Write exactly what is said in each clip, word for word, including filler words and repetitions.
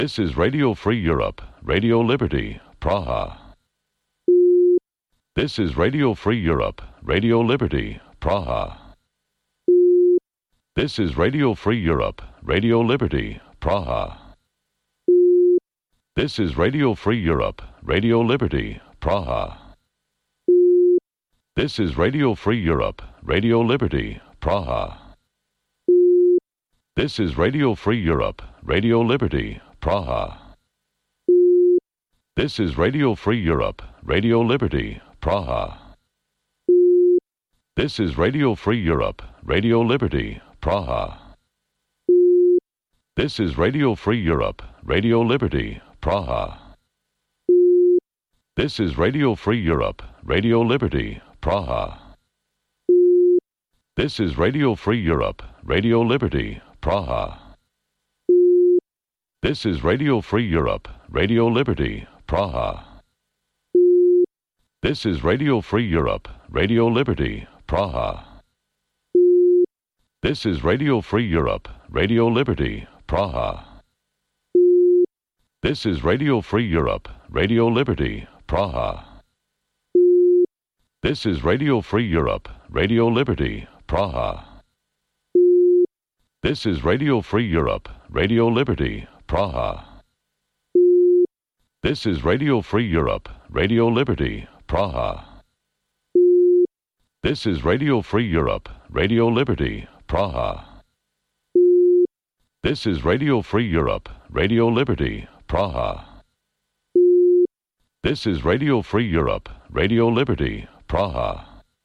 This is Radio Free Europe, Radio Liberty, Praha. This is Radio Free Europe, Radio Liberty, Praha. This is Radio Free Europe, Radio Liberty, Praha. This is Radio Free Europe, Radio Liberty, Praha. This is Radio Free Europe, Radio Liberty, Praha. This is Radio Free Europe, Radio Liberty, Praha. This is Radio Free Europe, Radio Liberty, Praha. This is Radio Free Europe, Radio Liberty, Praha. This is Radio Free Europe, Radio Liberty, Praha. This is Radio Free Europe, Radio Liberty, Praha. This is Radio Free Europe, Radio Liberty, Praha. This is Radio Free Europe, Radio Liberty, Praha. This is Radio Free Europe, Radio Liberty, Praha. This is Radio Free Europe, Radio Liberty, Praha. This is Radio Free Europe, Radio Liberty, Praha. This is Radio Free Europe, Radio Liberty, Praha. This is Radio Free Europe, Radio Liberty, Praha. This is Radio Free Europe, Radio Liberty, Praha. This is Radio Free Europe, Radio Liberty, Praha. This is Radio Free Europe, Radio Liberty, Praha. This is Radio Free Europe, Radio Liberty, Praha.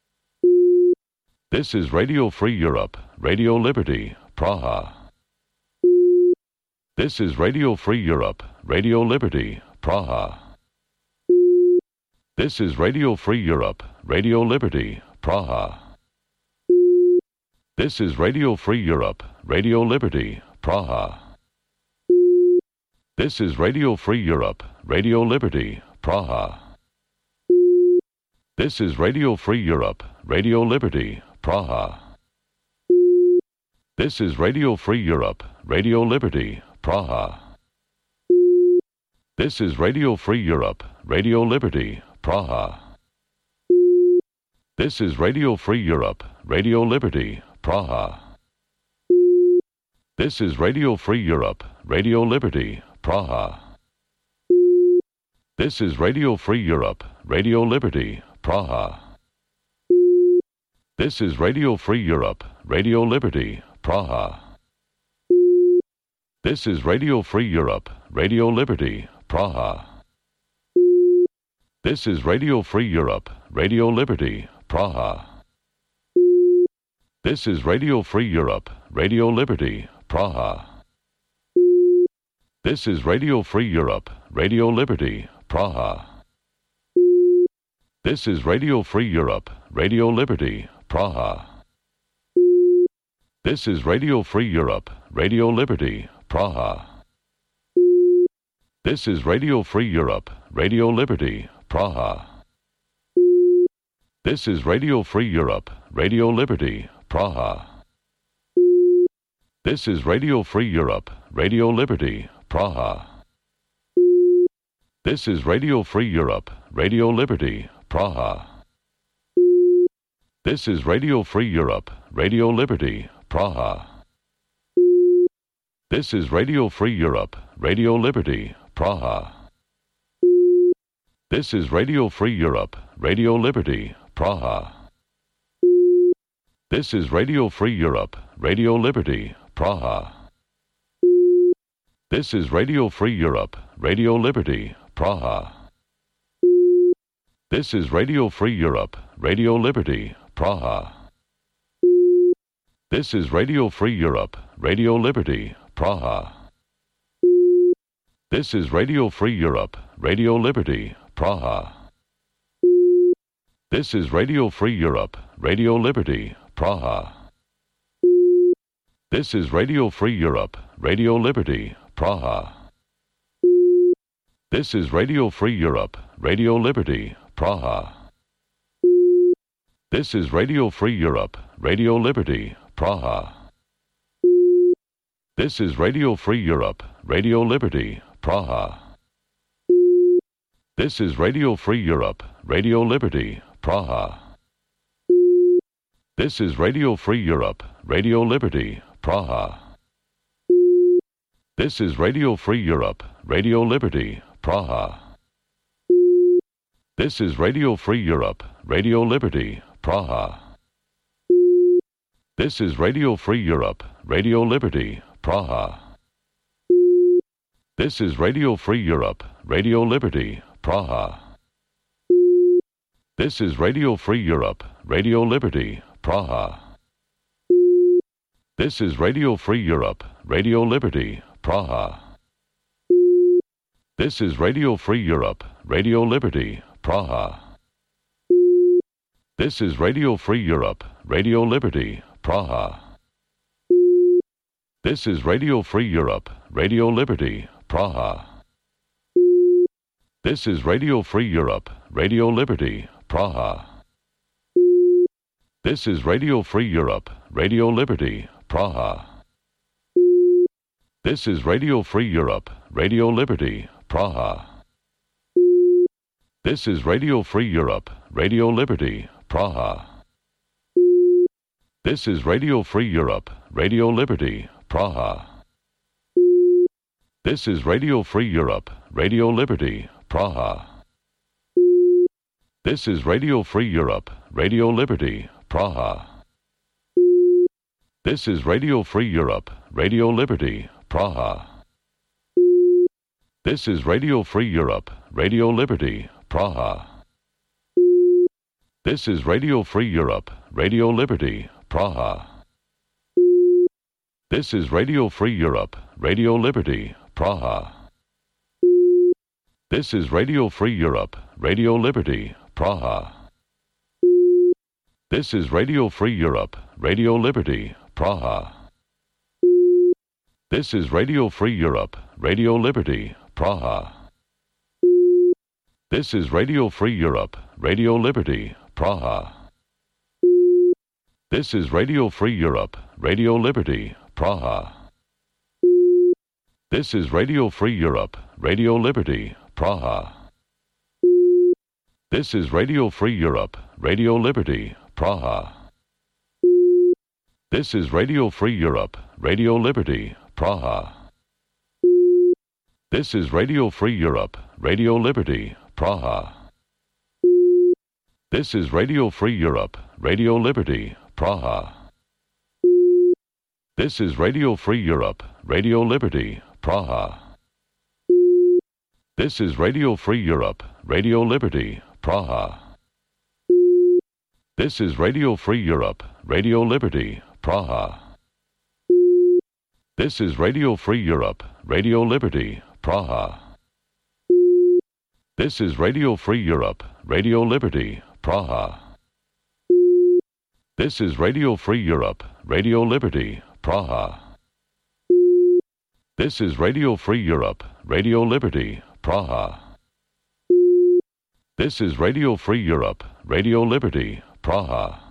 This is Radio Free Europe, Radio Liberty, Praha. This is Radio Free Europe, Radio Liberty, Praha. This is Radio Free Europe, Radio Liberty, Praha. This is Radio Free Europe, Radio Liberty, Praha. This is Radio Free Europe, Radio Liberty, Praha. This is Radio Free Europe, Radio Liberty, Praha. This is Radio Free Europe, Radio Liberty, Praha. This is Radio Free Europe, Radio Liberty, Praha. This is Radio Free Europe, Radio Liberty, Praha. This is Radio Free Europe, Radio Liberty, Praha. This is Radio Free Europe, Radio Liberty, Praha. This is Radio Free Europe, Radio Liberty, Praha. This is Radio Free Europe, Radio Liberty, Praha. This is Radio Free Europe, Radio Liberty, Praha. This is Radio Free Europe, Radio Liberty, Praha. This is Radio Free Europe, Radio Liberty, Praha. This is Radio Free Europe, Radio Liberty, Praha. This is Radio Free Europe, Radio Liberty, Praha. This is Radio Free Europe, Radio Liberty, Praha. This is Radio Free Europe, Radio Liberty, Praha. This is Radio Free Europe, Radio Liberty, Praha. This is Radio Free Europe, Radio Liberty, Praha. This is Radio Free Europe, Radio Liberty, Praha. This is Radio Free Europe, Radio Liberty, Praha. This is Radio Free Europe, Radio Liberty, Praha. This is Radio Free Europe, Radio Liberty, Praha. This is Radio Free Europe, Radio Liberty, Praha. This is Radio Free Europe, Radio Liberty, Praha. This is Radio Free Europe, Radio Liberty, Praha. This is Radio Free Europe, Radio Liberty, Praha. This is Radio Free Europe, Radio Liberty, Praha. This is Radio Free Europe, Radio Liberty, Praha. This is Radio Free Europe, Radio Liberty, Praha. This is Radio Free Europe, Radio Liberty, Praha. This is Radio Free Europe, Radio Liberty, Praha. This is Radio Free Europe, Radio Liberty, Praha. This is Radio Free Europe, Radio Liberty, Praha. This is Radio Free Europe, Radio Liberty, Praha. This is Radio Free Europe, Radio Liberty, Praha. This is Radio Free Europe, Radio Liberty, Praha. This is Radio Free Europe, Radio Liberty, Praha. This is Radio Free Europe, Radio Liberty, Praha. This is Radio Free Europe, Radio Liberty, Praha. This is Radio Free Europe, Radio Liberty, Praha. This is Radio Free Europe, Radio Liberty, Praha. This is Radio Free Europe, Radio Liberty, Praha. This is Radio Free Europe, Radio Liberty, Praha. This is Radio Free Europe, Radio Liberty, Praha. This is Radio Free Europe, Radio Liberty, Praha. This is Radio Free Europe, Radio Liberty, Praha. This is Radio Free Europe, Radio Liberty, Praha. This is Radio Free Europe, Radio Liberty, Praha. This is Radio Free Europe, Radio Liberty, Praha. This is Radio Free Europe, Radio Liberty, Praha. This is Radio Free Europe, Radio Liberty, Praha. This is Radio Free Europe, Radio Liberty, Praha. This is Radio Free Europe, Radio Liberty, Praha. This is Radio Free Europe, Radio Liberty, Praha. This is Radio Free Europe, Radio Liberty, Praha. This is Radio Free Europe, Radio Liberty, Praha. This is Radio Free Europe, Radio Liberty, Praha. This is Radio Free Europe, Radio Liberty, Praha. This is Radio Free Europe, Radio Liberty, Praha. This is Radio Free Europe, Radio Liberty, Praha. This is Radio Free Europe, Radio Liberty, Praha. This is Radio Free Europe, Radio Liberty, Praha. This is Radio Free Europe, Radio Liberty, Praha. This is Radio Free Europe, Radio Liberty, Praha. This is Radio Free Europe, Radio Liberty, Praha. This is Radio Free Europe, Radio Liberty, Praha. This is Radio Free Europe, Radio Liberty, Praha. This is Radio Free Europe, Radio Liberty, Praha. This is Radio Free Europe, Radio Liberty, Praha. This is Radio Free Europe, Radio Liberty, Praha. This is Radio Free Europe, Radio Liberty, Praha.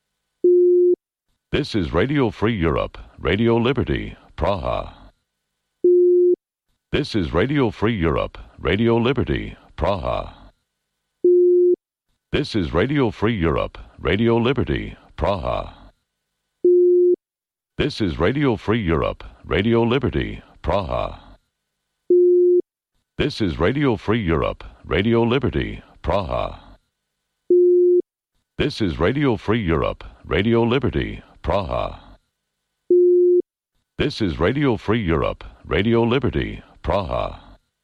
This is Radio Free Europe, Radio Liberty, Praha. This is Radio Free Europe, Radio Liberty, Praha. This is Radio Free Europe, Radio Liberty, Praha. This is Radio Free Europe, Radio Liberty, Praha. This is Radio Free Europe, Radio Liberty, Praha. This is Radio Free Europe, Radio Liberty, Praha. This is Radio Free Europe, Radio Liberty, Praha.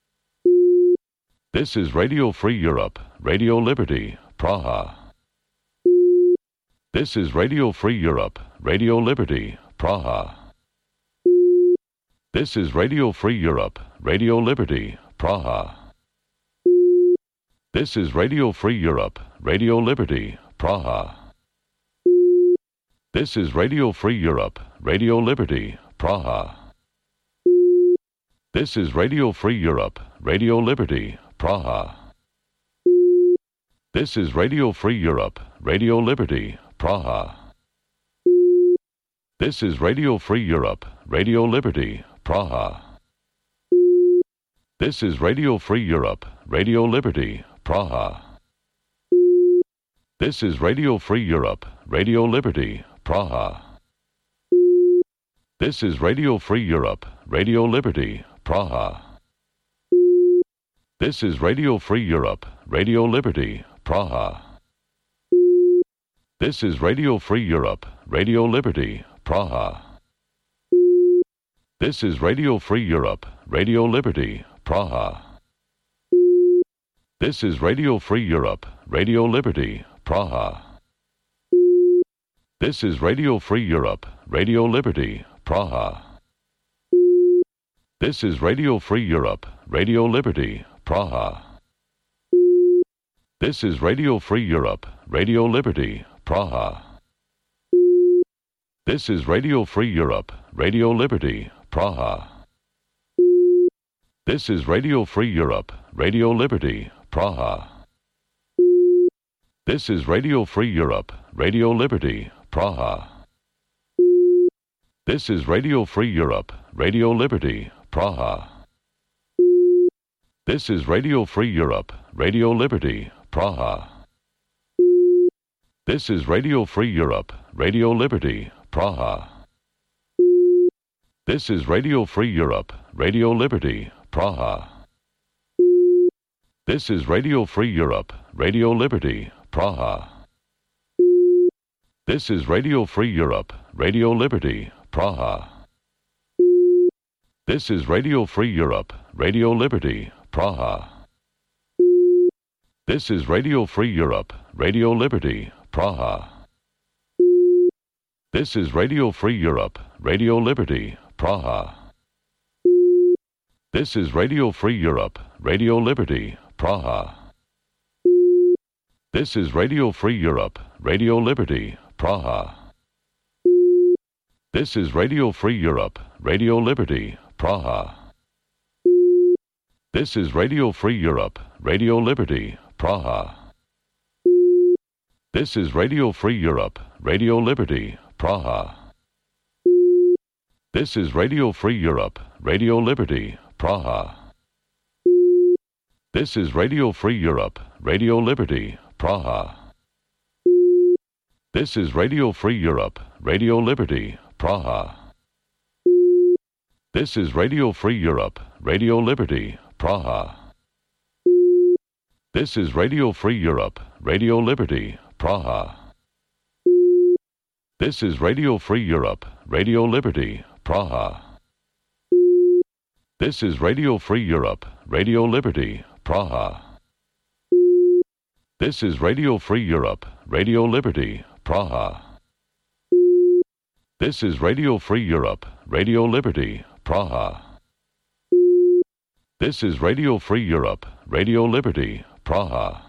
This is Radio Free Europe, Radio Liberty, Praha. This is Radio Free Europe, Radio Liberty, Praha. This is Radio Free Europe, Radio Liberty, Praha. This is Radio Free Europe, Radio Liberty, Praha. This is Radio Free Europe, Radio Liberty, Praha. This is Radio Free Europe, Radio Liberty, Praha. This is Radio Free Europe, Radio Liberty, Praha. This is Radio Free Europe, Radio Liberty, Praha. This is Radio Free Europe, Radio Liberty, Praha. This is Radio Free Europe, Radio Liberty, Praha. This is Radio Free Europe, Radio Liberty, Praha. This is Radio Free Europe, Radio Liberty, Praha. This is Radio Free Europe, Radio Liberty, Praha. This is Radio Free Europe, Radio Liberty, Praha. This is Radio Free Europe, Radio Liberty, Praha. This is Radio Free Europe, Radio Liberty, Praha. This is Radio Free Europe, Radio Liberty, Praha. This is Radio Free Europe, Radio Liberty, Praha. This is Radio Free Europe, Radio Liberty, Praha. This is Radio Free Europe, Radio Liberty, Praha. This is Radio Free Europe, Radio Liberty, Praha. This is Radio Free Europe, Radio Liberty, Praha. This is Radio Free Europe, Radio Liberty, Praha. This is Radio Free Europe, Radio Liberty, Praha. This is Radio Free Europe, Radio Liberty, Praha. This is Radio Free Europe, Radio Liberty, Praha. This is Radio Free Europe, Radio Liberty, Praha. This is Radio Free Europe, Radio Liberty, Praha. This is Radio Free Europe, Radio Liberty, Praha. This is Radio Free Europe, Radio Liberty, Praha. This is Radio Free Europe, Radio Liberty, Praha. This is Radio Free Europe, Radio Liberty, Praha. This is Radio Free Europe, Radio Liberty, Praha. This is Radio Free Europe, Radio Liberty, Praha. This is Radio Free Europe, Radio Liberty, Praha. This is Radio Free Europe, Radio Liberty, Praha. This is Radio Free Europe, Radio Liberty, Praha. This is Radio Free Europe, Radio Liberty, Praha. This is Radio Free Europe, Radio Liberty, Praha. This is Radio Free Europe, Radio Liberty, Praha. This is Radio Free Europe, Radio Liberty, Praha. This is Radio Free Europe, Radio Liberty, Praha. This is Radio Free Europe, Radio Liberty, Praha. This is Radio Free Europe, Radio Liberty, Praha. This is Radio Free Europe, Radio Liberty, Praha.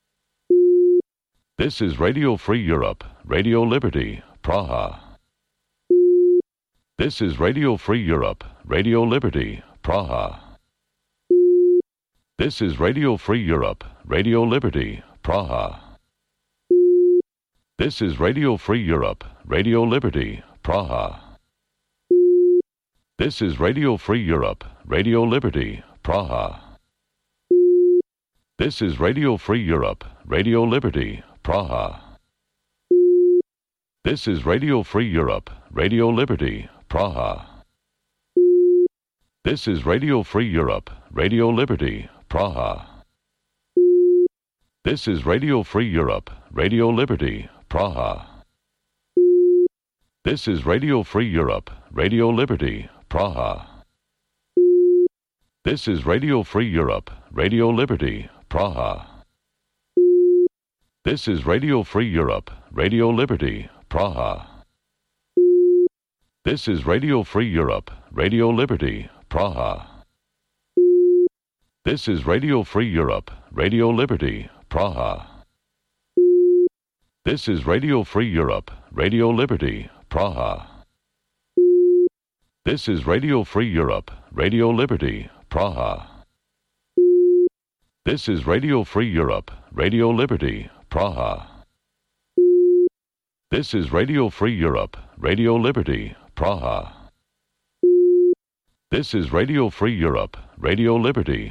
This is Radio Free Europe, Radio Liberty, Praha. This is Radio Free Europe, Radio Liberty, Praha. This is Radio Free Europe, Radio Liberty, Praha. This is Radio Free Europe, Radio Liberty, Praha. This is Radio Free Europe, Radio Liberty, Praha. This is Radio Free Europe, Radio Liberty, Praha. This is Radio Free Europe, Radio Liberty, Praha. This is Radio Free Europe, Radio Liberty, Praha. This is Radio Free Europe, Radio Liberty, Praha. This is Radio Free Europe, Radio Liberty, Praha. This is Radio Free Europe, Radio Liberty, Praha. This is Radio Free Europe, Radio Liberty, Praha. This is Radio Free Europe, Radio Liberty, Praha. This is Radio Free Europe, Radio Liberty, Praha. This is Radio Free Europe, Radio Liberty, Praha. This is Radio Free Europe, Radio Liberty, Praha. This is Radio Free Europe, Radio Liberty, Praha. This is Radio Free Europe, Radio Liberty, Praha. This is Radio Free Europe, Radio Liberty,